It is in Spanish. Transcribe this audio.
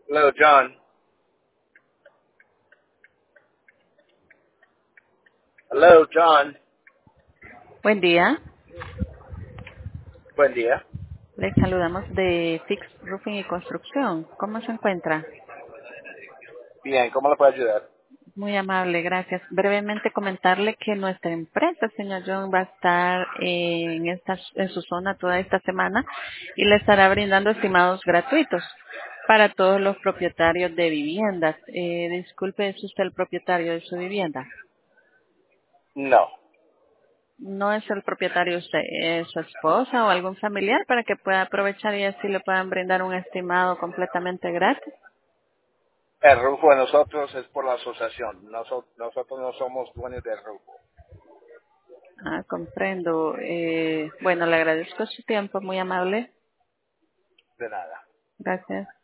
Hello, John. Hello, John. Buen día. Buen día. Les saludamos de Fix Roofing y Construcción. ¿Cómo se encuentra? Bien, ¿cómo le puedo ayudar? Muy amable, gracias. Brevemente comentarle que nuestra empresa, señor John, va a estar en su zona toda esta semana y le estará brindando estimados gratuitos para todos los propietarios de viviendas. Disculpe, ¿es usted el propietario de su vivienda? No. ¿No es el propietario usted, es su esposa o algún familiar para que pueda aprovechar y así le puedan brindar un estimado completamente gratis? El rufo de nosotros es por la asociación. Nosotros no somos dueños del rufo. Ah, comprendo. Bueno, le agradezco su tiempo, muy amable. De nada. Gracias.